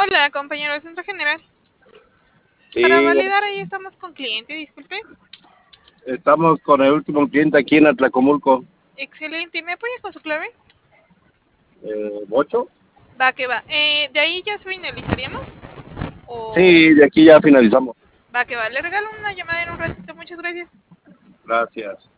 Hola, compañero del Centro General. Sí, Para validar, ahí estamos con cliente, disculpe. estamos con el último cliente aquí en Atlacomulco. Excelente, ¿me apoya con su clave? ¿8? Va, que va. ¿De ahí ya finalizaríamos? ¿O... Sí, de aquí ya finalizamos. Va, que va. Le regalo una llamada en un ratito, muchas gracias. Gracias.